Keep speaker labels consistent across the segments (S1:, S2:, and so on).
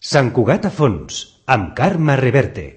S1: Sant Cugat a fons, amb Carme Reverte.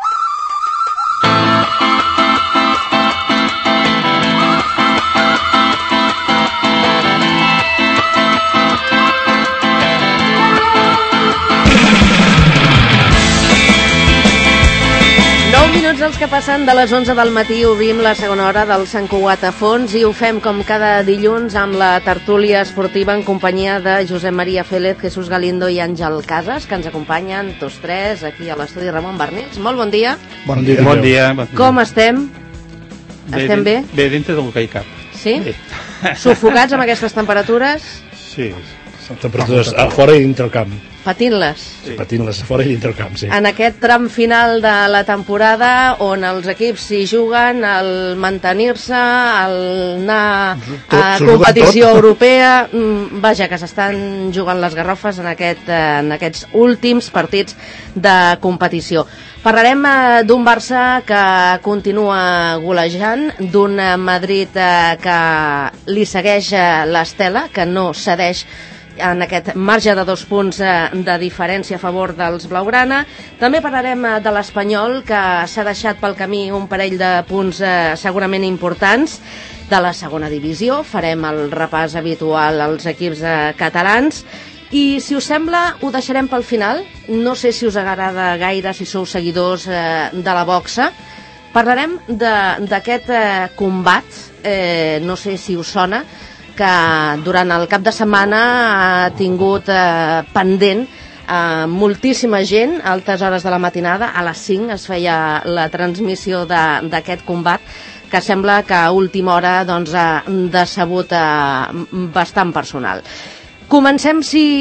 S2: Minuts els que passen de les 11 del matí. Obrim la segona hora del Sant Cugat a fons i ho fem com cada dilluns amb la tertúlia esportiva en companyia de Josep Maria Félez, Jesús Galindo i Àngel Casas, que ens acompanyen tots tres aquí a l'estudi Ramon Barnils. Molt bon dia.
S3: Bon dia.
S4: Bon dia.
S2: Com estem? Estem bé?
S4: Bé, dintre del que hi cap.
S2: Sí?
S4: Bé.
S2: Sufocats amb aquestes temperatures?
S4: Sí.
S3: Són temperatures a fora i dintre el camp.
S2: Patint-les.
S3: Sí. Patint-les a fora i dintre el camp, sí.
S2: En aquest tram final de la temporada on els equips s'hi juguen, el mantenir-se, el anar a competició europea, vaja, que s'estan jugant les garrofes en aquests últims partits de competició. Parlarem d'un Barça que continua golejant, d'un Madrid que li segueix l'estela, que no cedeix en aquest marge de 2 punts de diferència a favor dels blaugrana. També parlarem de l'Espanyol, que s'ha deixat pel camí un parell de punts segurament importants de la segona divisió. Farem el repàs habitual als equips catalans i, si us sembla, ho deixarem pel final. No sé si us agrada gaire, si sou seguidors de la boxa. Parlarem d'aquest combat, no sé si us sona, que durant el cap de setmana ha tingut pendent moltíssima gent. A altes hores de la matinada, a les 5, es feia la transmissió d'aquest combat, que sembla que a última hora doncs, ha decebut bastant personal. Comencem,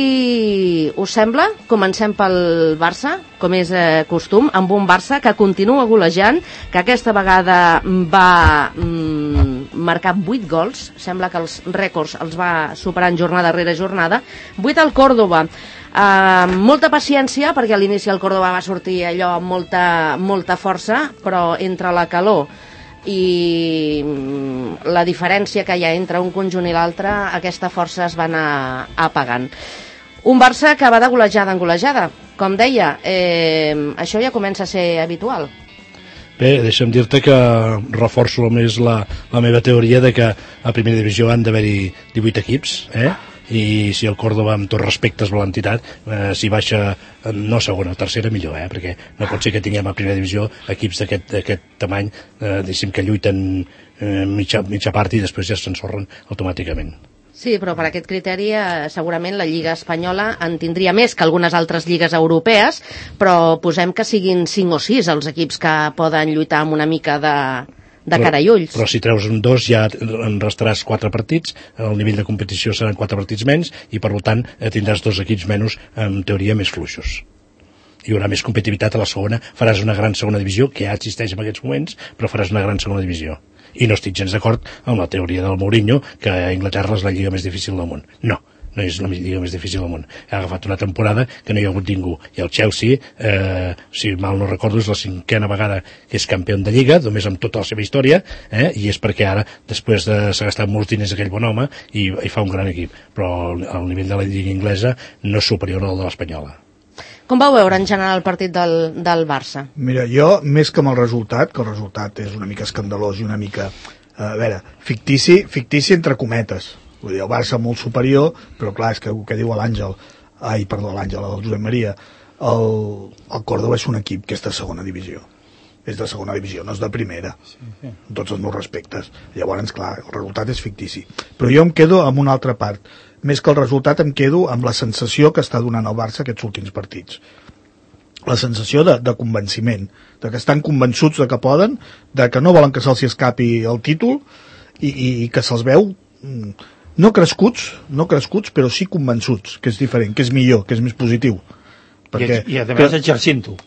S2: si us sembla, comencem pel Barça, com és costum, amb un Barça que continua golejant, que aquesta vegada va marcar 8 gols, sembla que els rècords els va superant jornada rere jornada. 8 al Córdoba. Molta paciència, perquè a l'inici el Córdoba va sortir allò amb molta força, però entre la calor i la diferència que hi ha entre un conjunt i l'altre, aquesta força es va anar apagant. Un Barça que va de golejada en golejada. Com deia, això ja comença a ser habitual.
S3: Bé, deixa'm dir-te que reforço més la meva teoria de que a primera divisió han d'haver-hi 18 equips, i si el Córdoba, amb tots respectes per l'entitat, si baixa no segona o tercera, millor, perquè no pot ser que tinguem a primera divisió equips d'aquest tamany, diguéssim, que lluiten mitja part i després ja s'ensorren automàticament.
S2: Sí, però per aquest criteri segurament la Lliga Espanyola en tindria més que algunes altres lligues europees, però posem que siguin 5 o 6 els equips que poden lluitar amb una mica de cara i ulls. Però
S3: si treus un 2 ja en restaràs 4 partits, el nivell de competició seran 4 partits menys i per tant tindràs 2 equips menys, en teoria, més fluixos. Hi haurà més competitivitat a la segona, faràs una gran segona divisió, que ja existeix en aquests moments, però faràs una gran segona divisió. I no estic gens d'acord amb la teoria del Mourinho, que a Anglaterra és la lliga més difícil del món. No és la lliga més difícil del món. Ha agafat una temporada que no hi ha hagut ningú. I el Chelsea, si mal no recordo, és la 5a vegada que és campió de Lliga, només amb tota la seva història, i és perquè ara, després de s'ha gastat molts diners aquell bon home, i fa un gran equip. Però el nivell de la Lliga inglesa no és superior al de l'Espanyola.
S2: Com vau veure en general el partit del Barça?
S5: Mira, jo, més que amb el resultat, que el resultat és una mica escandalós i una mica, fictici entre cometes. Vull dir, el Barça molt superior, però clar, és que el que diu l'Àngel, el Josep Maria, el Córdoba és un equip que és de segona divisió. És de segona divisió, no és de primera. Amb tots els meus respectes. Llavors, clar, el resultat és fictici. Però jo em quedo amb una altra part. Més que el resultat, em quedo amb la sensació que està donant el Barça aquests últims partits. La sensació de convenciment, de que estan convençuts de que poden, de que no volen que se'ls escapi el títol i que se'ls veu no crescuts, però sí convençuts, que és diferent, que és millor, que és més positiu.
S4: I a més exercint-ho.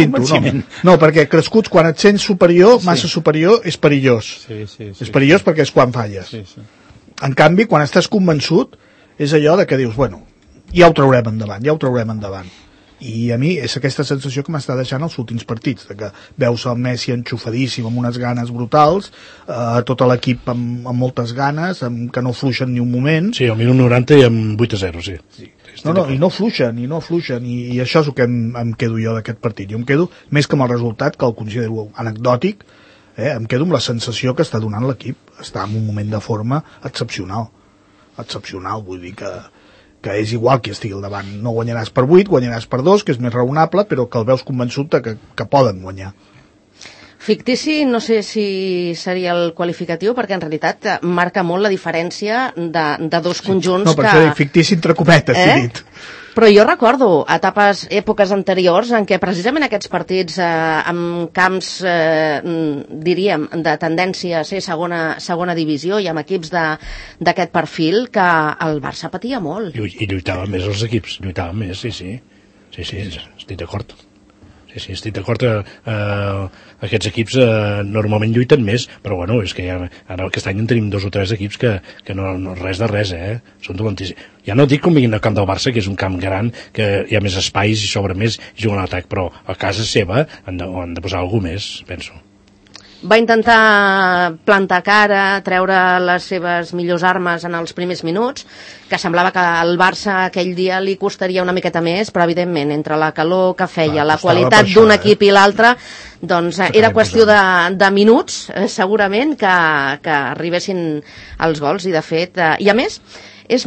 S5: No, perquè crescuts, quan et sents superior, massa superior, és perillós. És perillós perquè és quan falles. En canvi, quan estàs convençut, és allò de que dius, bueno, ja ho traurem endavant. I a mi és aquesta sensació que m'està deixant els últims partits, de que veus el Messi enxufadíssim, amb unes ganes brutals, tot l'equip amb moltes ganes, que no fluixen ni un moment.
S3: Sí, al minut 90 i amb 8-0, sí.
S5: I no fluixen, i això és el que em quedo jo d'aquest partit. Jo em quedo, més que amb el resultat, que el considero anecdòtic, em quedo amb la sensació que està donant l'equip. Està en un moment de forma excepcional, vull dir que és igual qui estigui al davant. No guanyaràs per 8, guanyaràs per 2, que és més raonable, però que el veus convençut que poden guanyar.
S2: Fictici, no sé si seria el qualificatiu, perquè en realitat marca molt la diferència de dos conjunts
S5: que... No, per això dic fictici entre cometes, he dit.
S2: Però jo recordo èpoques anteriors en què precisament aquests partits amb camps, diríem, de tendència a ser segona divisió i amb equips d'aquest perfil, que el Barça patia molt.
S3: I lluitaven més els equips, sí, estic d'acord. Sí, estic d'acord que aquests equips normalment lluiten més, però bueno, és que ara aquest any en tenim 2 o 3 equips que no res de res, són dolentíssims. Ja no dic com vinguin al camp del Barça, que és un camp gran, que hi ha més espais i sobre més i juguen a l'atac, però a casa seva han de posar alguna més, penso.
S2: Va intentar plantar cara, treure les seves millors armes en els primers minuts, que semblava que al Barça aquell dia li costaria una miqueta més, però evidentment entre la calor que feia, la qualitat d'un equip i l'altre, doncs era qüestió de minuts, segurament, que arribessin els gols, i de fet, i a més és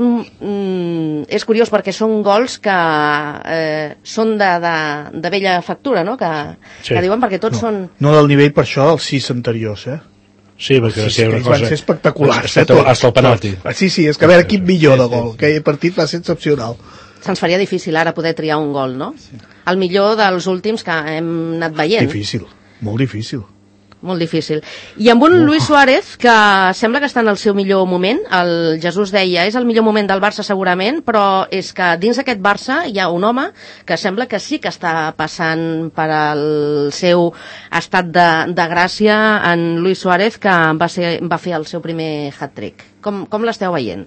S2: curiós perquè són gols que són de vella factura, no? Que diuen, perquè tots són...
S5: No del nivell, per això, dels 6 anteriors,
S3: Sí, perquè
S5: van ser espectaculars.
S3: Hasta el penalti.
S5: Sí, és que a veure quin millor de gol. Aquell partit va ser excepcional.
S2: Se'ns faria difícil ara poder triar un gol, no? El millor dels últims que hem anat veient.
S5: Difícil, molt difícil.
S2: Molt difícil. I amb un Luis Suárez que sembla que està en el seu millor moment. El Jesús deia, és el millor moment del Barça segurament, però és que dins d'aquest Barça hi ha un home que sembla que sí que està passant per al seu estat de gràcia, en Luis Suárez, que va fer el seu primer hat-trick. Com l'esteu veient?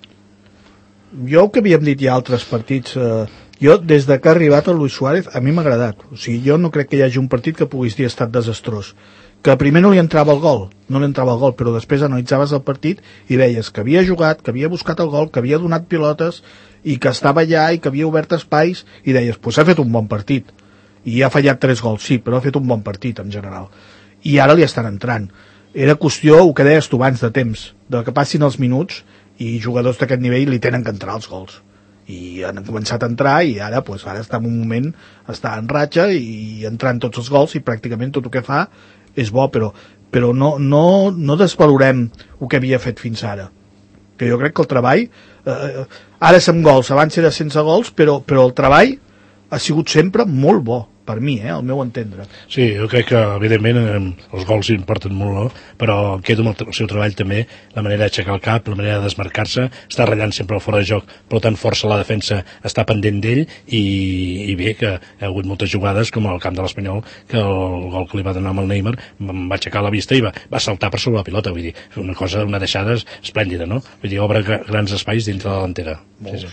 S5: Jo, que havíem dit ja altres partits, jo, des de que ha arribat el Luis Suárez, a mi m'ha agradat. O sigui, jo no crec que hi hagi un partit que puguis dir ha estat desastrós. Que primer no li entrava el gol, però després analitzaves el partit i veies que havia jugat, que havia buscat el gol, que havia donat pilotes i que estava allà i que havia obert espais, i deies, pues ha fet un bon partit. I ha fallat 3 gols, sí, però ha fet un bon partit en general. I ara li estan entrant. Era qüestió, el que deies tu abans, de temps, de que passin els minuts i jugadors d'aquest nivell li tenen que entrar els gols. I han començat a entrar i ara està en un moment, està en ratxa i entrant tots els gols i pràcticament tot el que fa és bo, però no desvalorem el que havia fet fins ara, que jo crec que el treball ara és amb gols, abans era sense gols, però el treball ha sigut sempre molt bo, per mi, al meu entendre.
S3: Sí, jo crec que evidentment els gols importen molt, no? Però quedo amb el seu treball també, la manera d'aixecar el cap, la manera de desmarcar-se, està ratllant sempre el fora de joc, però tant força la defensa està pendent d'ell, i bé que hi ha hagut moltes jugades com al camp de l'Espanyol, que el gol que li va donar amb el Neymar va aixecar la vista i va saltar per sobre la pilota, vull dir, una deixada esplèndida, no? Vull dir, obre grans espais dintre de la delantera. Sí.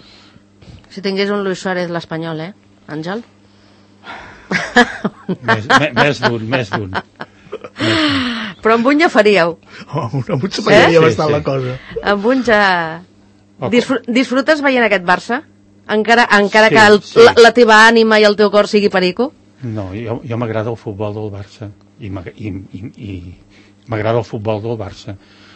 S2: Si tingués un Luis Suárez l'Espanyol, Àngel?
S4: Més d'un.
S2: Però amb un ja faríeu.
S5: Amb un separaria bastant la cosa.
S2: Amb un ja... Disfrutes veient aquest Barça? Encara que la teva ànima i el teu cor sigui perico?
S4: No, jo m'agrada el futbol del Barça i m'agrada el futbol del Barça,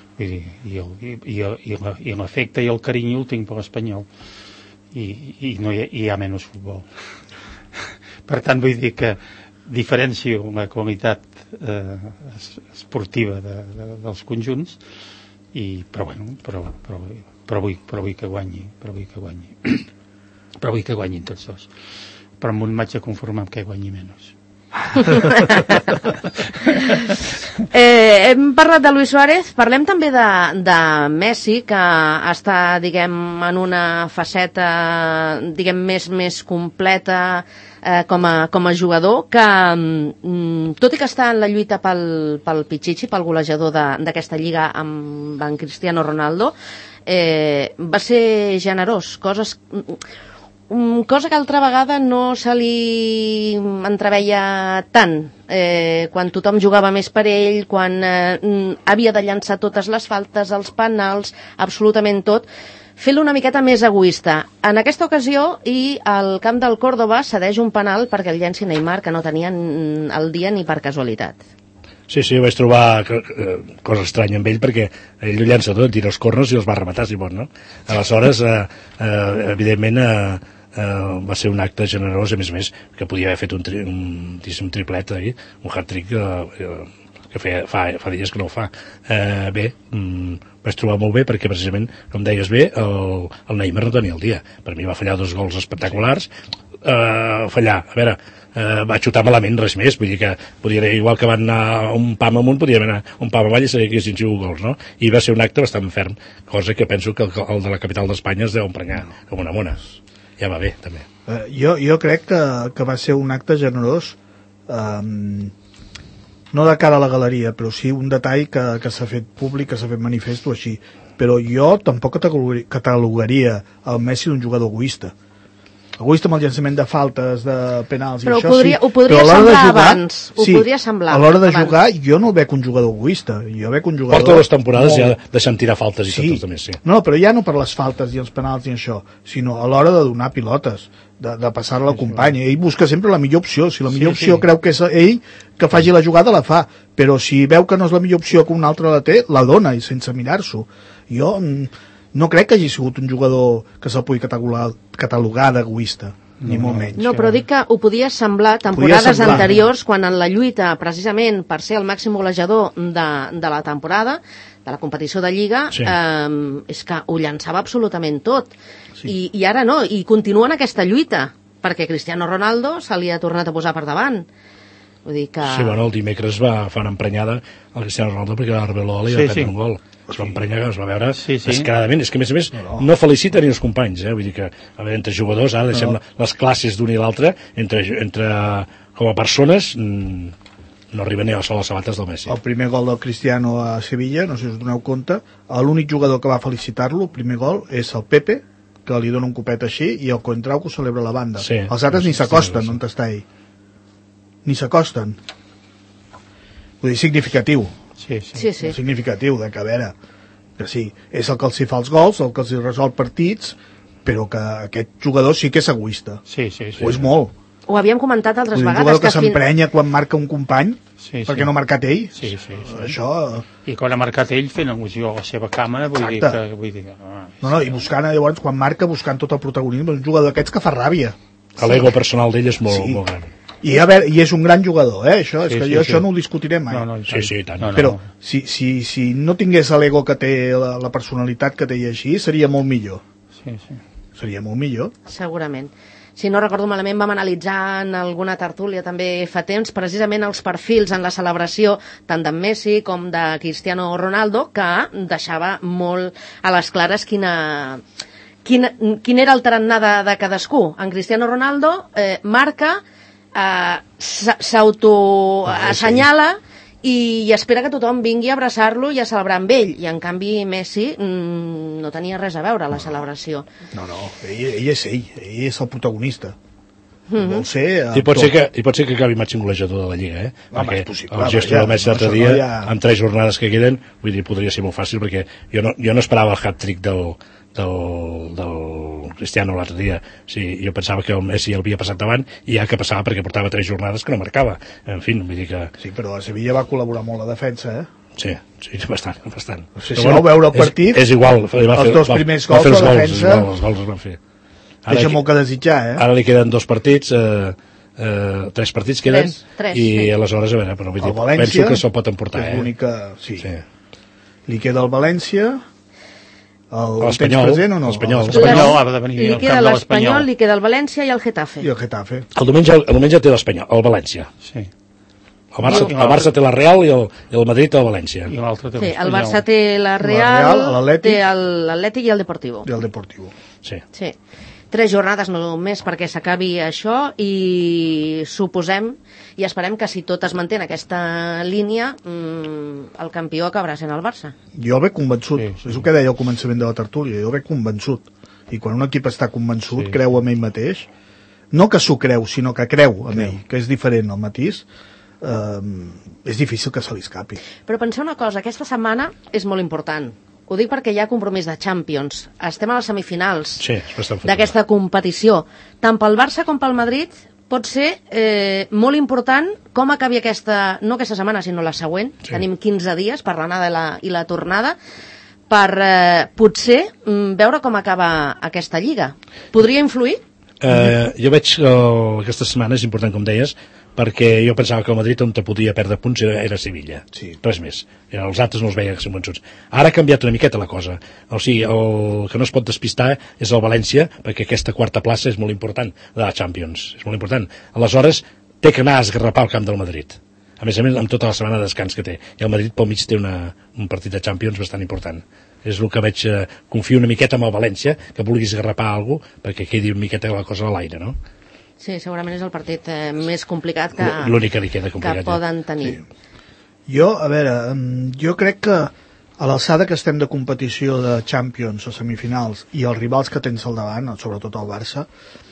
S4: i l'efecte i el carinyo el tinc per l'Espanyol, i no hi ha menys futbol. Per tant, vull dir que diferencio la qualitat esportiva dels conjunts, però vull que guanyi, però vull que guanyin tots dos, però amb un m'haig de conformar amb que guanyi menys.
S2: Hem parlat de Luis Suárez, parlem també de Messi, que està, diguem, en una faceta, diguem, més completa com a jugador, que tot i que està en la lluita pel Pichichi, pel golejador d'aquesta lliga amb en Cristiano Ronaldo, va ser generós, cosa que altra vegada no se li entreveia tant, quan tothom jugava més per ell, quan havia de llançar totes les faltes, els penals, absolutament tot. Fer-lo una miqueta més egoista. En aquesta ocasió, i al camp del Córdoba cedeix un penal perquè el llenci Neymar, que no tenien el dia ni per casualitat.
S3: Sí, vaig trobar cosa estranya amb ell, perquè ell ho llença tot, tira els corners i els va rematar, si pot, no? Aleshores, evidentment, va ser un acte generós, a més, que podia haver fet un triplet ahir, un hat-trick que fa dies que no ho fa. Vaig trobar molt bé perquè precisament, com deies bé, el Neymar no tenia el dia. Per mi va fallar 2 gols espectaculars. Va xutar malament, res més, vull dir que podria, igual que van anar un pam amunt, podien anar un pam avall i seguir que haguessin sigut gols, no? I va ser un acte bastant ferm, cosa que penso que el de la capital d'Espanya es deu emprenyar com una mona. Ja va bé, també.
S5: Jo crec que va ser un acte generós, no de cara a la galeria, però sí un detall que s'ha fet públic, que s'ha fet manifesto així. Però jo tampoc catalogaria el Messi d'un jugador egoista. Egoista amb el llançament de faltes, de penals i
S2: però
S5: això sí.
S2: Ho podria semblar abans. Ho podria semblar
S5: a l'hora de jugar jo no el veig un jugador egoista. Jo veig un jugador...
S3: Porta 2 temporades ja deixant tirar faltes i tots els altres, sí.
S5: No, però ja no per les faltes i els penals i això, sinó a l'hora de donar pilotes, de passar-la al company. Ell busca sempre la millor opció. Si la millor opció creu que és ell que faci la jugada, la fa. Però si veu que no és la millor opció que un altre la té, la dona, i sense mirar-s'ho. Jo no crec que hagi sigut un jugador que se'l pugui catalogar d'egoista, ni molt menys.
S2: No, però dic que ho podia semblar temporades anteriors, quan en la lluita, precisament per ser el màxim golejador de la temporada, de la competició de Lliga, és que ho llançava absolutament tot. I ara no, i continua en aquesta lluita, perquè Cristiano Ronaldo se li ha tornat a posar per davant. Vull dir que...
S3: Sí, bueno, el dimecres va fer una emprenyada al Cristiano Ronaldo perquè l'Arbeloa li va prendre un gol. Es va emprenyar, es va veure descaradament. És que, a més, no felicita ni els companys. Vull dir que, entre jugadors, ara deixem les classes d'un i l'altre, entre com a persones, no arriba ni a les sabates del Messi.
S5: El primer gol del Cristiano a Sevilla, no sé si us doneu compte, l'únic jugador que va felicitar-lo, el primer gol, és el Pepe, que li dona un copet així, i el Contrau que ho celebra a la banda. Els altres ni s'acosten on està ell. Ni s'acosten. Vull dir, significatiu.
S2: Sí.
S5: Significatiu, que a veure, que sí, és el que els hi fa els gols, el que els hi resol partits, però que aquest jugador sí que és egoista.
S4: Sí.
S5: Ho és molt.
S2: Ho havíem comentat altres vegades.
S5: Un jugador que s'emprenya quan marca un company, perquè no ha marcat ell.
S4: Sí.
S5: Això...
S4: I quan ha marcat ell fent al·lusió a la seva càmera, vull dir que...
S5: No, i buscant, llavors, quan marca, buscant tot el protagonisme, un jugador d'aquests que fa ràbia.
S3: L'ego personal d'ell és molt gran.
S5: I és un gran jugador, això, és que jo això no ho discutiré mai.
S3: Sí, tant.
S5: Però si no tingués l'ego que té, la personalitat que té i així, seria molt millor. Seria molt millor.
S2: Segurament. Si no recordo malament, vam analitzar en alguna tertúlia també fa temps precisament els perfils en la celebració tant d'en Messi com de Cristiano Ronaldo, que deixava molt a les clares quin era el tarannà de cadascú. En Cristiano Ronaldo marca, s'autoassenyala i espera que tothom vingui a abraçar-lo i a celebrar amb ell, i en canvi Messi no tenia res a veure a la celebració.
S5: No, ell és el protagonista. Vol ser...
S3: I pot ser que acabi màxim golejador de la Lliga, perquè el gesto del Messi l'altre dia, amb 3 jornades que queden, vull dir, podria ser molt fàcil, perquè jo no esperava el hat-trick del Cristiano l'altre dia. Jo pensava que el Messi el havia passat davant i ja que passava perquè portava 3 jornades que no marcava. En fi, vull dir que...
S5: Sí, però a Sevilla va col·laborar molt la defensa,
S3: Sí, bastant.
S5: Si vau veure el partit,
S3: és igual,
S5: els 2 primers gols de la defensa...
S3: Els gols es van fer.
S5: Deixa molt que desitjar,
S3: Ara li queden 2 partits, 3 partits queden, i aleshores, a veure, però vull dir, penso que se'l pot emportar,
S5: És l'única... Sí. Li queda el València...
S3: L'Espanyol,
S4: l'Espanyol ha de venir
S2: li queda l'Espanyol, li queda el València i el Getafe.
S3: El diumenge té l'Espanyol, el València.
S4: Sí.
S3: El Barça té la Real i el Madrid té el València.
S4: I l'altre té l'Espanyol.
S2: El Barça té la Real, té l'Atlètic i el Deportivo.
S3: Sí.
S2: 3 jornades només perquè s'acabi això, i suposem i esperem que si tot es manté en aquesta línia, el campió acabarà sent el Barça.
S5: Jo veig convençut, és el que deia al començament de la tertúlia, jo veig convençut, i quan un equip està convençut, creu en ell mateix, no que s'ho creu, sinó que creu en ell, que és diferent el matís, és difícil que se li escapi.
S2: Però penseu una cosa, aquesta setmana és molt important. Ho dic perquè hi ha compromís de Champions. Estem a les semifinals
S3: sí,
S2: d'aquesta competició. Tant pel Barça com pel Madrid pot ser molt important com acabi aquesta, no aquesta setmana, sinó la següent. Sí. Tenim 15 dies per l'anada i la tornada, per potser veure com acaba aquesta lliga. Podria influir?
S3: Jo veig que aquesta setmana és important, com deies, perquè jo pensava que el Madrid on te podia perdre punts era Sevilla, res més. Els altres no els veia convençuts. Ara ha canviat una miqueta la cosa. O sigui, el que no es pot despistar és el València, perquè aquesta quarta plaça és molt important, de la Champions, és molt important. Aleshores, té que anar a esgarrapar el camp del Madrid. A més, amb tota la setmana de descans que té. I el Madrid pel mig té un partit de Champions bastant important. És el que veig, confio una miqueta amb el València, que vulguis esgarrapar alguna cosa, perquè quedi una miqueta la cosa a l'aire, no?
S2: Sí, segurament és el partit més complicat que,
S3: l'únic que li queda complicat,
S2: que poden tenir.
S5: Sí. Jo crec que a l'alçada que estem de competició de Champions o semifinals i els rivals que tens al davant, sobretot el Barça,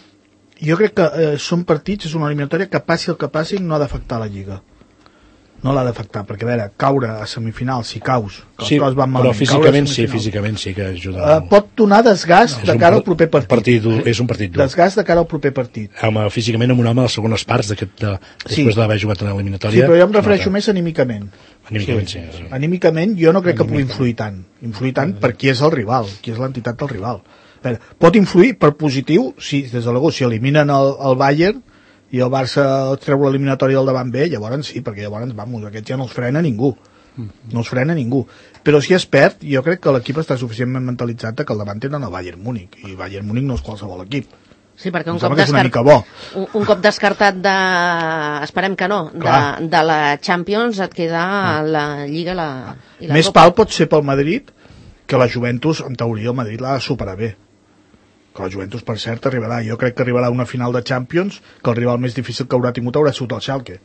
S5: jo crec que són partits, és una eliminatòria que passi el que passi no ha d'afectar la Lliga. No l'ha d'afectar, perquè a veure, caure a semifinals, si caus, que les coses van malament,
S3: però físicament sí que ajuda.
S5: Pot donar desgast de cara al proper partit.
S3: És un partit dur.
S5: Desgast de cara al proper partit.
S3: Físicament amb un home a les segones parts després d'haver jugat en l'eliminatòria.
S5: Sí, però jo em refereixo més anímicament.
S3: Sí.
S5: Anímicament jo no crec que pugui influir tant. Influir tant per qui és el rival, qui és l'entitat del rival. A veure, pot influir per positiu, sí, des de luego, si eliminen el Bayern i el Barça treu l'eliminatòria del davant bé, llavors sí, perquè llavors, vamos, aquest ja no els frena ningú. No els frena ningú. Però si es perd, jo crec que l'equip està suficientment mentalitzat que al davant tenen el Bayern Múnich, i Bayern Múnich no és qualsevol equip.
S2: Sí, perquè un cop descartat de... Esperem que no, de la Champions et queda la Lliga i la
S5: Més
S2: Copa.
S5: pal pot ser pel Madrid que la Juventus, en teoria, el Madrid l'ha de superar bé. Que la Juventus, per cert, arribarà. Jo crec que arribarà a una final de Champions, que el rival més difícil que haurà tingut haurà sigut el Schalke.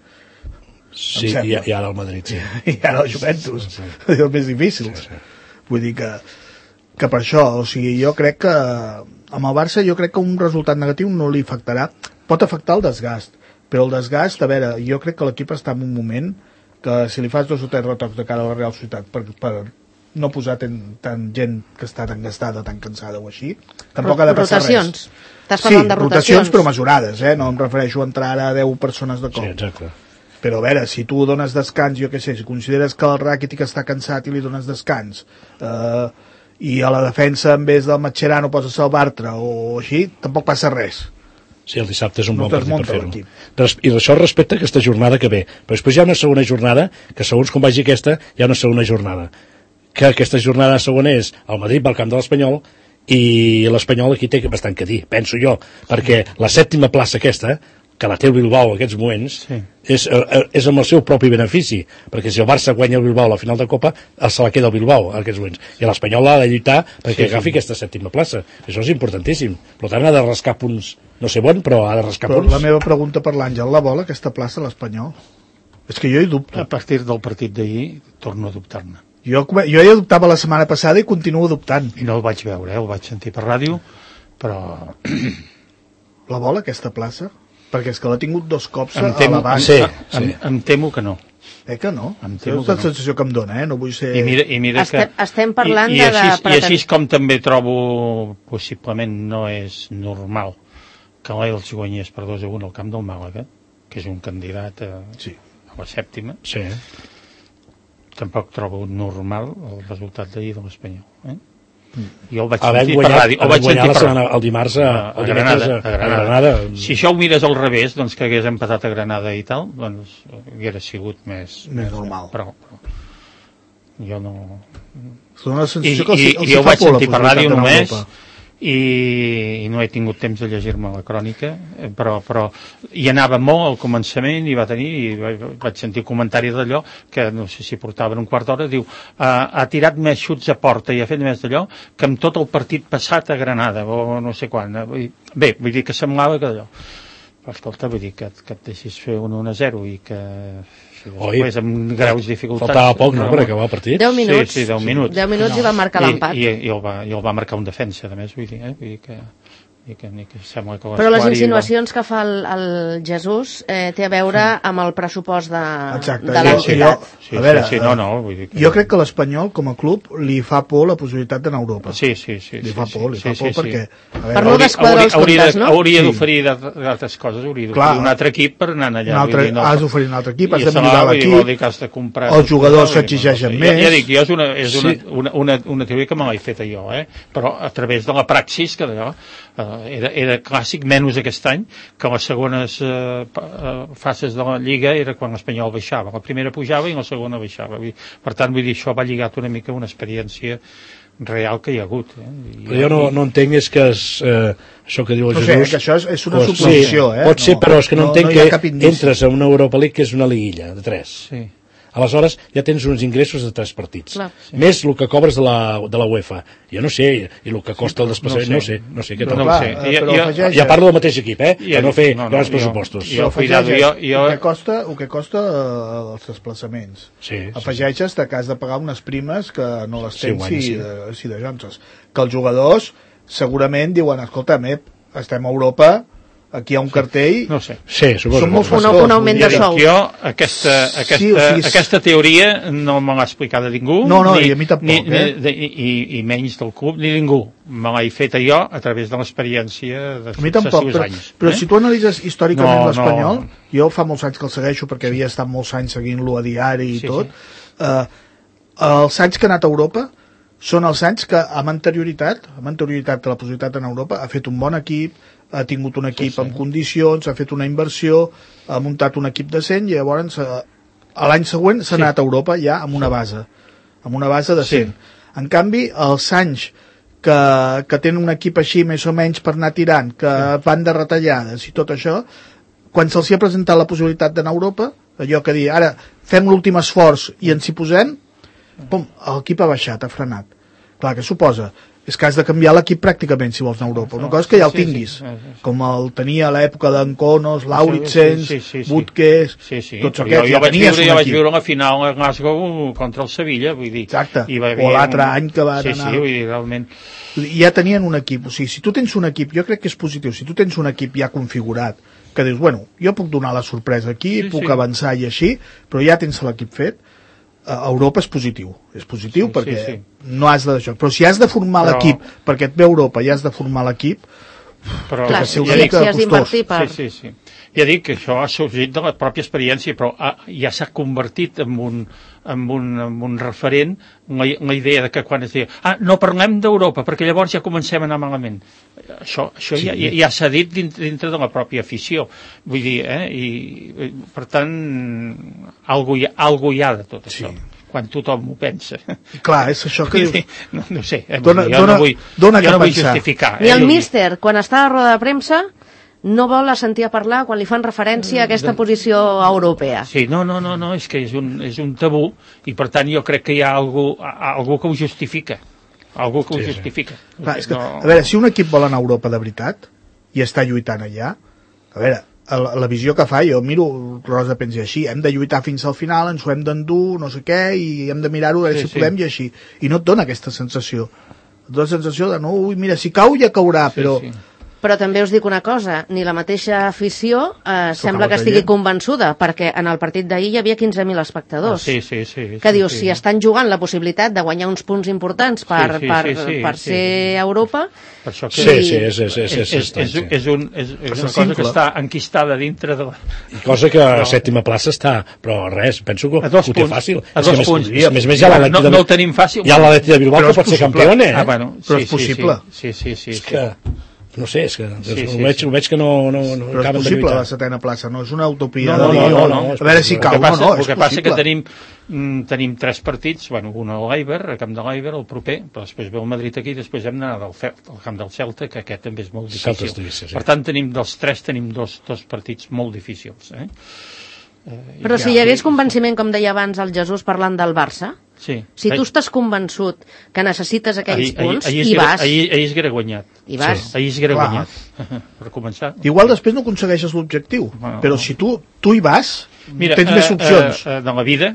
S3: Sí, i ara el Madrid, sí.
S5: I ara el Juventus, el més difícil. Vull dir que per això, o sigui, jo crec que amb el Barça jo crec que un resultat negatiu no li afectarà. Pot afectar el desgast, però el desgast, a veure, jo crec que l'equip està en un moment que si li fas 2 o 3 retocs de cara a la Real Societat per no posar tant gent que està tan gastada, tan cansada o així, tampoc ha de passar res.
S2: T'estàs parlant de rotacions?
S5: Però mesurades, no em refereixo a entrar a 10 persones de cop.
S3: Sí, exacte.
S5: Però a veure, si tu dones descans, jo què sé, si consideres que el Rakitic està cansat i li dones descans, i a la defensa en vez del Mascherano poses el Bartra o així, tampoc passa res.
S3: Sí, el dissabte és un bon partit per fer-ho. I això respecte a aquesta jornada que ve. Però després hi ha una segona jornada, que segons com vagi aquesta, hi ha una segona jornada. Que aquesta jornada segona és el Madrid va al camp de l'Espanyol i l'Espanyol aquí té bastant que dir, penso jo, perquè la 7ª plaça aquesta, que la té el Bilbao en aquests moments, és amb el seu propi benefici, perquè si el Barça guanya el Bilbao a la final de Copa, se la queda el Bilbao en aquests moments, i l'Espanyol ha de lluitar perquè agafi aquesta 7ª plaça. Això és importantíssim, per tant ha de rascar punts, no sé bon, però ha de rascar punts.
S5: La meva pregunta per l'Àngel, la vol aquesta plaça l'Espanyol? És que jo hi dubto.
S4: A partir del partit d'ahir torno a dubtar-ne.
S5: Jo ja dubtava la setmana passada i continuo dubtant.
S4: I no el vaig veure, el vaig sentir per ràdio, però...
S5: La vol aquesta plaça? Perquè és que l'ha tingut 2 cops a la base.
S4: Em temo que no.
S5: Que no? És la sensació que em dona, no vull ser...
S4: I mira que...
S2: Estem parlant
S4: I així com també trobo, possiblement no és normal, que l'Elx guanyés per 2-1 al camp del Màlaga, que és un candidat a la 7ª.
S3: Sí.
S4: Tampoc trobo normal el resultat d'ahir de l'Espanyol. Jo el vaig sentir per ràdio.
S3: El dimarts a Granada.
S4: Si això ho mires al revés, doncs que hagués empatat a Granada i tal, doncs hauria sigut més
S5: normal.
S4: Però jo no...
S5: I
S4: jo ho vaig sentir per ràdio només i no he tingut temps de llegir-me la crònica, però hi anava molt al començament i vaig sentir comentaris d'allò que no sé si portaven un quart d'hora, diu ha tirat més xuts a porta i ha fet més d'allò que amb tot el partit passat a Granada o no sé quan. Bé, vull dir que semblava que d'allò, però escolta, vull dir que et deixis fer un 1-0 i que després amb greus dificultats.
S3: Faltava poc, no?, per acabar el partit.
S2: 10 minuts.
S4: Sí, 10 minuts.
S2: 10 minuts i va marcar l'empat.
S4: I el va marcar un defensa, a més, vull dir que sembla que
S2: però les insinuacions que fa el Jesús té a veure amb el pressupost de l'entitat.
S5: A veure, jo crec que l'Espanyol com a club li fa por la possibilitat d'anar a Europa.
S4: Sí.
S5: Li fa por perquè...
S2: Per no desquadrar els comptes, no?
S4: Hauria d'oferir d'altres coses, hauria d'oferir un altre equip per anar allà.
S5: Has d'oferir un altre equip, has de millorar l'equip, els jugadors s'exigeixen més...
S4: Ja dic, és una teoria que me l'he feta jo, però a través de la praxis, que d'allò era clàssic, menys aquest any, que les segones fases de la Lliga era quan l'Espanyol baixava. La primera pujava i la segona baixava. Per tant, vull dir, això va lligat una mica a una experiència real que hi ha hagut.
S3: Però jo no entenc és que això que diu el Jesús...
S5: que això és una suposició,
S3: pot ser, però és que no entenc que entres a una Europa League que és una liguilla de 3.
S4: Sí.
S3: Aleshores ja tens uns ingressos de 3 partits. Més el que cobres de la UEFA. Jo no sé, i el que costa el desplaçament, no sé què tal. Ja parlo del mateix equip, per no fer grans pressupostos.
S5: El que costa els desplaçaments. Afegeixes que has de pagar unes primes que no les tens si de Johnson. Que els jugadors segurament diuen, escolta'm, estem a Europa, aquí hi ha un cartell...
S4: No sé.
S3: Sí, suposo.
S2: Un augment de sou.
S4: Jo, aquesta teoria no me l'ha explicada ningú.
S5: No, i a mi tampoc.
S4: I menys del club, ni ningú. Me l'he feta jo a través de l'experiència de 6 anys.
S5: Però si tu analitzes històricament l'Espanyol, jo fa molts anys que el segueixo perquè havia estat molts anys seguint-lo a diari i tot, els anys que ha anat a Europa són els anys que amb anterioritat de la possibilitat en Europa ha fet un bon equip, ha tingut un equip amb condicions, ha fet una inversió, ha muntat un equip decent i llavors l'any següent s'ha anat a Europa ja amb una base decent. En canvi, els anys que tenen un equip així més o menys per anar tirant, que van de retallades i tot això, quan se'ls ha presentat la possibilitat d'anar a Europa, allò que dir, ara fem l'últim esforç i ens hi posem, l'equip ha baixat, ha frenat. Clar, què suposa? És que has de canviar l'equip pràcticament si vols anar a Europa. Una cosa és que ja el tinguis, com el tenia a l'època d'Enconos, Lauritsens, Butkes, tots aquests.
S4: Jo vaig viure la final a Glasgow contra el Sevilla, vull dir.
S5: Exacte, o l'altre any que van anar...
S4: Sí, vull dir, realment...
S5: Ja tenien un equip, o sigui, si tu tens un equip, jo crec que és positiu, si tu tens un equip ja configurat, que dius, bueno, jo puc donar la sorpresa aquí, puc avançar i així, però ja tens l'equip fet, a Europa és positiu perquè no has de d'això, però si has de formar l'equip perquè et ve a Europa i has de formar l'equip,
S2: clar, si has d'invertir per...
S4: Sí. Ja dic que això ha sorgit de la pròpia experiència, però ja s'ha convertit en un referent la idea de que quan es diu no parlem d'Europa perquè llavors ja comencem a anar malament. Això ja s'ha dit dintre de la pròpia afició, vull dir, i per tant algo hi ha de tot això, quan tothom ho pensa.
S5: Clar, és això que dius...
S4: No sé, jo no vull justificar.
S2: Ni el míster, quan està a roda de premsa, no vol sentir a parlar quan li fan referència a aquesta posició europea.
S4: Sí, no, és que és un tabú i per tant jo crec que hi ha algú que ho justifica. Algú que ho justifica.
S5: Clar, és que, a veure, si un equip vol anar a Europa de veritat i està lluitant allà, a veure, la visió que fa, jo miro Rosa pensi així, hem de lluitar fins al final, ens ho hem d'endur, no sé què, i hem de mirar-ho, si podem i així. I no et dona aquesta sensació. Et dona la sensació de, no, mira, si cau ja caurà, però...
S2: Però també us dic una cosa, ni la mateixa afició sembla que estigui convençuda, perquè en el partit d'ahir hi havia 15.000 espectadors. Que dius, si estan jugant la possibilitat de guanyar uns punts importants per ser a Europa...
S4: És una cosa que està enquistada dintre de la...
S3: Cosa que a sèptima plaça està, però res, penso que ho té fàcil.
S4: A 2 punts.
S3: No
S4: ho tenim fàcil.
S3: Hi ha l'Atleti de Bilbao que pot ser campió,
S5: Però és possible.
S3: És que... No sé, és que ho veig que no
S5: però és possible la setena plaça, no és una utopia.
S3: No.
S5: A veure si cau o no,
S4: el que passa que tenim 3 partits, un a l'Eiber, a camp de l'Eiber, el proper, però després ve el Madrid aquí, després hem d'anar al camp del Celta, que aquest també és molt difícil. Per tant, dels 3 tenim dos partits molt difícils.
S2: Però si hi hagués convenciment, com deia abans el Jesús parlant del Barça, si tu estàs convençut que necessites aquells punts, hi vas.
S4: Ahir es haguera guanyat. Ahir es haguera guanyat, per començar.
S5: Igual després no aconsegueixes l'objectiu, però si tu hi vas, tens més opcions.
S4: De la vida,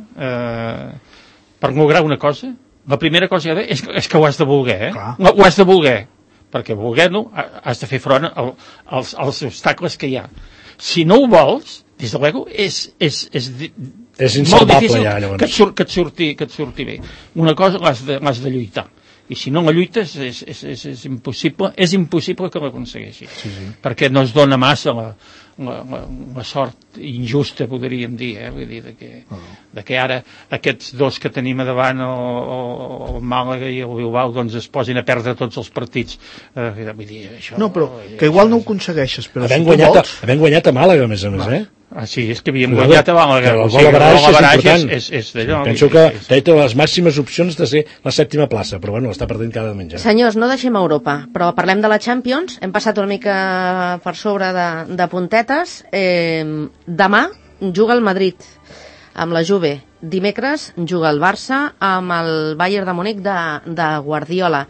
S4: per lograr una cosa, la primera cosa que és que ho has de voler, ho has de voler. perquè volent-ho has de fer front als obstacles que hi ha. Si no ho vols, des de l'ego, és molt difícil que et surti bé. Una cosa l'has de lluitar, i si no la lluites és impossible que l'aconsegueixis, perquè no es dona massa la sort injusta, podríem dir, vull dir, de que ara aquests dos que tenim a davant, el Màlaga i el Bilbao, doncs es posin a perdre tots els partits. Vull dir, això...
S5: No, però que igual no ho aconsegueixes, però
S3: havent guanyat a Màlaga, a més a més,
S4: sí, és que havíem guanyat a Màlaga.
S3: El gol de Baraix
S4: és d'allò.
S3: Penso que té les màximes opcions de ser la 7ª plaça, però bueno, l'està perdent cada diumenge.
S2: Senyors, no deixem Europa, però parlem de la Champions. Hem passat una mica per sobre de puntetes. Demà juga el Madrid amb la Juve. Dimecres juga el Barça amb el Bayern de Múnich de Guardiola.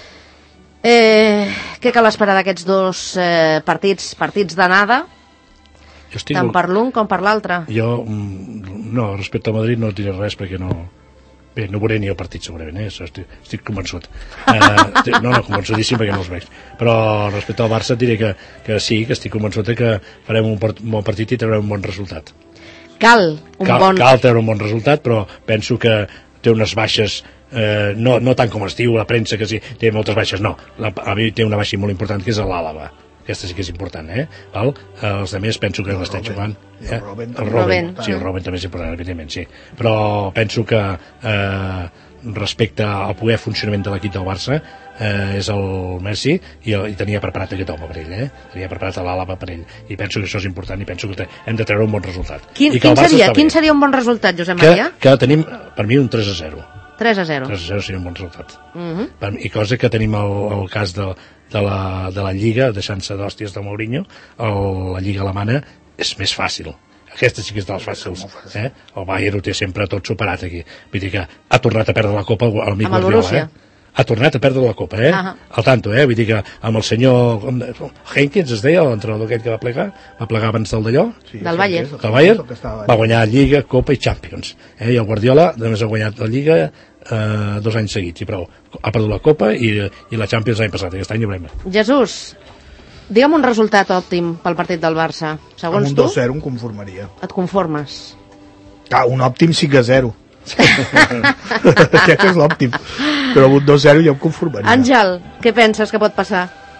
S2: Què cal esperar d'aquests dos partits d'anada? Tant per l'un com per l'altre.
S3: Jo, no, respecte al Madrid no diré res perquè no veuré ni el partit segurament, estic convençut. Convençudíssim perquè no els veig. Però respecte al Barça diré que sí, que estic convençut que farem un bon partit i traurem un bon resultat.
S2: Cal
S3: treure un bon resultat, però penso que té unes baixes, no tant com es diu la premsa, que sí, té moltes baixes, no. A mi té una baixa molt important, que és l'Àlava. Aquesta sí que és important, Val? Els altres penso que l'estan jugant.
S5: El
S3: Robben. Sí, el Robben també és important, evidentment, sí. Però penso que respecte al poder funcionament de l'equip del Barça és el Messi i tenia preparat aquest home per ell, tenia preparat l'Àlava per ell, i penso que això és important i penso que hem de treure un bon resultat. Quin
S2: seria un bon resultat, Josep Maria?
S3: Que tenim, per mi, un 3-0.
S2: 3-0.
S3: 3-0 seria un bon resultat. I cosa que tenim el cas de la Lliga, deixant-se d'hòsties de Mourinho, la Lliga alemana és més fàcil. Aquesta sí que és dels fàcils. El Bayern ho té sempre tot superat aquí. Vull dir que ha tornat a perdre la Copa l'amic Guardiola. Ha tornat a perdre la Copa, al tanto, vull dir que amb el senyor Henkins, es deia, l'entrenador aquest que va plegar abans d'allò,
S2: del Bayern,
S3: va guanyar Lliga, Copa i Champions, i el Guardiola només ha guanyat la Lliga 2 anys seguits, i prou. Ha perdut la Copa i la Champions l'any passat, aquest any hi veurem.
S2: Jesús, digue'm un resultat òptim pel partit del Barça, segons tu?
S5: Amb un 2-0 em conformaria.
S2: Et conformes?
S5: Un òptim sí que 0. Aquest és l'òptim, però amb un 2-0 ja em conformaria.
S2: Àngel, què penses que pot passar?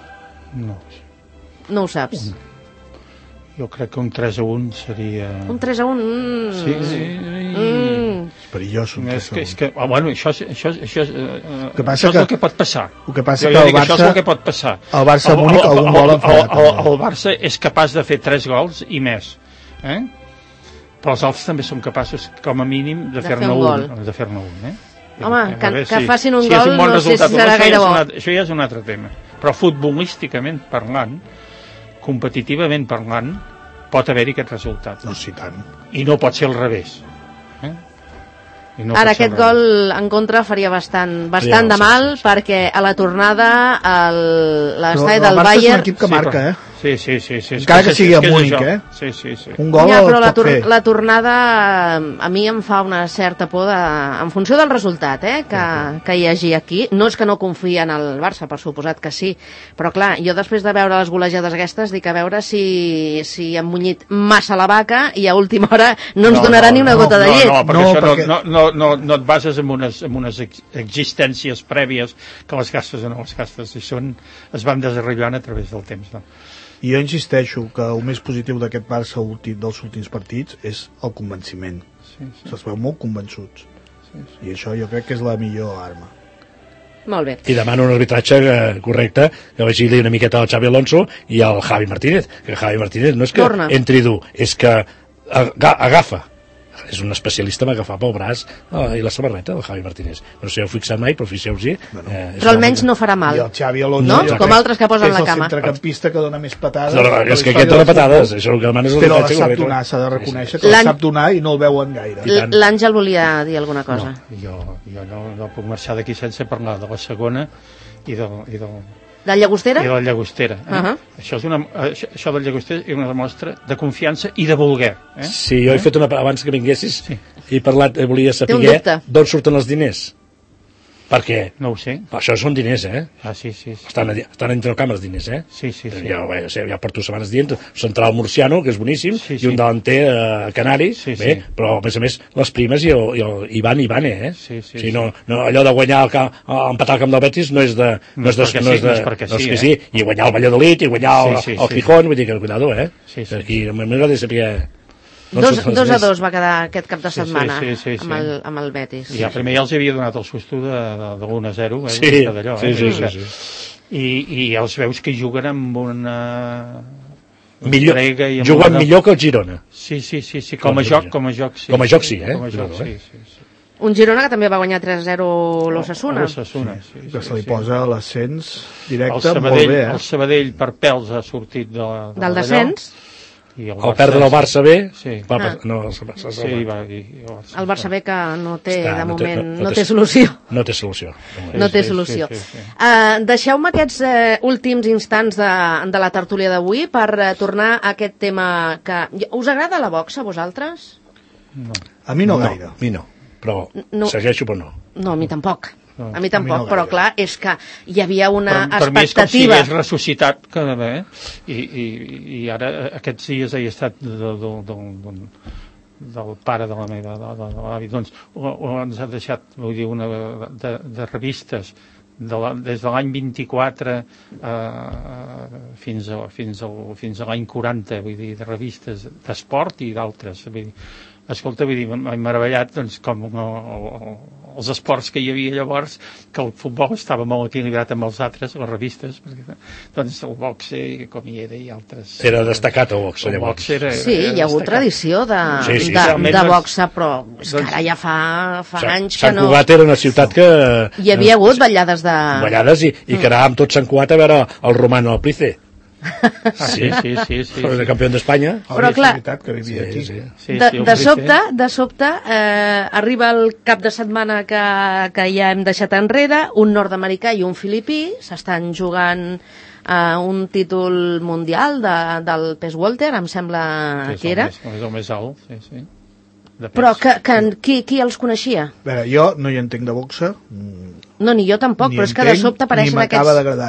S2: No ho saps.
S4: Jo crec que un 3-1 seria...
S2: Un 3-1?
S4: Sí.
S5: És perillós, un 3-1.
S4: És que, bueno, això és el que pot passar.
S5: El que passa que el Barça...
S4: Això és el que pot passar.
S5: El Barça Múnich algun gol enfadat.
S4: El Barça és capaç de fer 3 gols i més. Però els altres també són capaços, com a mínim, de fer-ne un.
S2: Home, que facin un gol no sé si serà gaire bo.
S4: Això ja és un altre tema. Però futbolísticament parlant, competitivament parlant, pot haver-hi aquest resultat.
S5: No, sí, tant.
S4: I no pot ser al revés.
S2: Ara aquest gol en contra faria bastant de mal, perquè a la tornada l'estadi del Bayern...
S5: El Barça és un equip que marca,
S4: Sí.
S5: Encara que sigui a Múnich,
S4: Sí.
S5: Un gol
S2: però
S5: el pot fer.
S2: La tornada a mi em fa una certa por en funció del resultat que hi hagi aquí. No és que no confia en el Barça, per suposat que sí, però clar, jo després de veure les golejades aquestes dic a veure si hem munyit massa la vaca i a última hora no ens donarà ni una gota de llet.
S4: No et bases en unes existències prèvies que les gastes o no les gastes, es van desarrollant a través del temps.
S5: I jo insisteixo que el més positiu d'aquest Barça dels últims partits és el convenciment. Se'ls veu molt convençuts. I això jo crec que és la millor arma.
S2: Molt bé.
S3: I demano un arbitratge correcte, que vagi dir una miqueta al Xavi Alonso i al Javi Martínez, que Javi Martínez no és que entri dur, és que agafa. És un especialista en agafar pel braç i la samarreta del Javi Martínez. No sé si heu fixat mai, però fixeu-vos-hi.
S2: Però almenys no farà mal.
S5: I el Xavi Alonso,
S2: no? Com altres que posen la cama.
S5: És el centrecampista que dona més patades.
S3: És que aquest dona patades, això el que demana és
S5: però la sap donar, s'ha de reconèixer que la sap donar i no el veuen gaire.
S2: L'Àngel volia dir alguna cosa.
S4: Jo no puc marxar d'aquí sense parlar de la segona i del...
S2: De Llagostera?
S4: I de la Llagostera. Això del Llagostera és una mostra de confiança i de voler.
S3: Sí, jo he fet abans que vinguessis, he parlat, volia saber d'on surten els diners. Per què?
S4: No ho sé.
S3: Això són diners,
S4: Sí.
S3: Estan entre el camp els diners,
S4: Sí.
S3: Ja porto setmanes dient, central murciano, que és boníssim,
S4: Sí.
S3: i un delanter canari,
S4: Sí.
S3: però a més les primes i van,
S4: Sí.
S3: Si no, allò de guanyar empatar al camp del Betis no és
S4: perquè sí,
S3: i guanyar el Valladolid, i guanyar el Gijón, vull dir que cuidado,
S4: Sí.
S3: Aquí m'agrada de saber...
S2: 2-2 va quedar aquest cap de setmana
S4: sí.
S2: amb el Betis.
S4: I primer ja els havia donat el susto de l'1-0,
S3: Sí.
S4: I els veus que juguen amb una...
S3: Juguen millor que el Girona.
S4: Sí, com a joc sí.
S3: Com a joc sí,
S4: sí.
S2: Un Girona que també va guanyar 3-0 l'Osasuna.
S4: Sí.
S5: Que se li posa l'ascens directe molt bé.
S4: El Sabadell per pèls ha sortit
S2: del descens.
S3: El perdre el Barça B,
S2: el Barça B que no té, de moment, no té solució.
S3: No té solució.
S2: Deixeu-me aquests últims instants de la tertúlia d'avui per tornar a aquest tema que... Us agrada la boxa, a vosaltres?
S5: No. A mi no gaire.
S3: A mi no, però segueixo però no.
S2: No, a mi tampoc. A mi tampoc, però clar, és que hi havia una expectativa.
S4: Per mi és com si hagués ressuscitat cada vegada, i ara aquests dies he estat del pare de la meva avi, doncs ens ha deixat, vull dir, una de revistes des de l'any 24 fins a l'any 40, vull dir, de revistes d'esport i d'altres, vull dir, escolta, vull dir, m'he meravellat doncs, com els esports que hi havia llavors, que el futbol estava molt equilibrat amb els altres, les revistes, perquè doncs el boxe, com hi era, i altres...
S3: Era destacat el boxe, llavors.
S2: Sí, hi ha hagut tradició de boxe, però és que ara ja fa anys que no...
S3: Sant Cugat era una ciutat que...
S2: Hi havia hagut ballades de...
S3: Ballades i que anàvem tots Sant Cugat a veure el Romano al Price.
S4: Sí.
S3: El campió d'Espanya.
S2: Però clar, de sobte arriba el cap de setmana que ja hem deixat enrere, un nord-americà i un filipí s'estan jugant un títol mundial del pes welter, em sembla que era.
S4: És el més alt, sí.
S2: Però qui els coneixia?
S5: A veure, jo no hi entenc de boxa.
S2: No, ni jo tampoc, però és que de sobte apareixen aquests...
S5: Ni m'acaba d'agradar.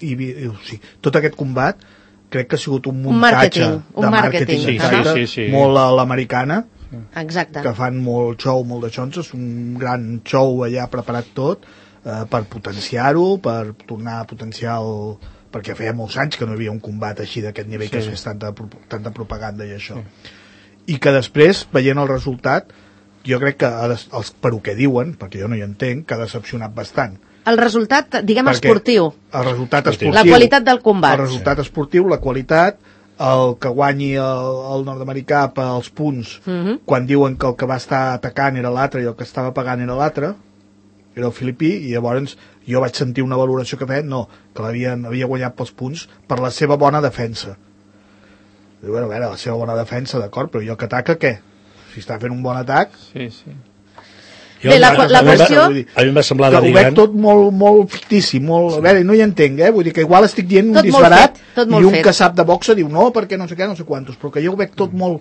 S5: Tot aquest combat crec que ha sigut un muntatge
S2: de màrqueting.
S5: Sí. Molt a l'americana.
S2: Exacte.
S5: Que fan molt show, molt de xonses, un gran show allà preparat tot per potenciar-ho, per tornar a potenciar perquè feia molts anys que no hi havia un combat així d'aquest nivell que es fes tanta propaganda i això. I que després, veient el resultat, jo crec que per ho que diuen, perquè jo no hi entenc, que ha decepcionat bastant.
S2: El resultat, diguem, esportiu.
S5: El resultat esportiu.
S2: La qualitat del combat.
S5: El resultat esportiu, la qualitat, el que guanyi el nord-americà pels punts, quan diuen que el que va estar atacant era l'altre i el que estava pagant era l'altre, era el filipí, i llavors jo vaig sentir una valoració que feien, que havia guanyat pels punts per la seva bona defensa. A veure, la seva bona defensa, d'acord, però jo que ataca, què? Si està fent un bon atac...
S4: Sí.
S2: Bé, la qüestió...
S3: A mi m'ha semblat
S5: que ho veig tot molt fictici, molt... A veure, no hi entenc, vull dir que igual estic dient un disbarat i un que sap de boxa diu no, perquè no sé què, no sé quantos, però que jo ho veig tot molt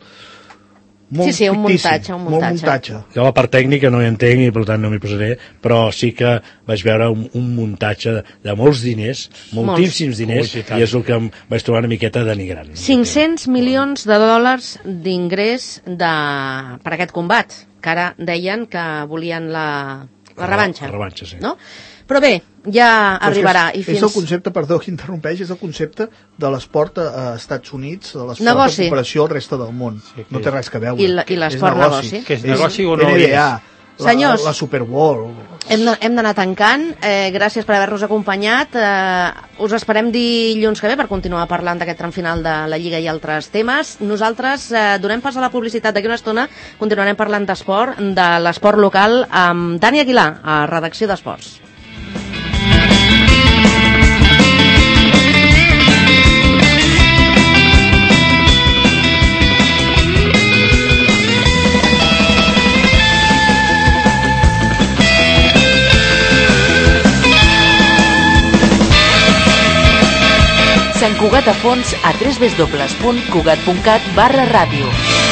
S2: sí, un
S5: muntatge.
S3: Jo la part tècnica no hi entenc i per tant no m'hi posaré, però sí que vaig veure un muntatge de molts diners, moltíssims diners, i és el que em vaig trobar una miqueta denigrant.
S2: 500 milions de dòlars d'ingrés per aquest combat, que ara deien que volien la revanxa.
S3: La revanxa, sí.
S2: No? Però bé, ja arribarà.
S5: És el concepte, perdó que interrompeix, és el concepte de l'esport a Estats Units, de l'esport de cooperació al reste del món. No té res que veure.
S2: I l'esport negoci.
S4: Que és negoci o no
S5: NBA,
S2: senyors,
S5: la Super Bowl.
S2: Hem d'anar tancant. Gràcies per haver-nos acompanyat. Us esperem dilluns que ve per continuar parlant d'aquest tram final de la Lliga i altres temes. Nosaltres donem pas a la publicitat. D'aquí una estona continuarem parlant d'esport, de l'esport local, amb Dani Aguilar, a Redacció d'Esports.
S6: Sant Cugat a fons a www.cugat.cat/ràdio.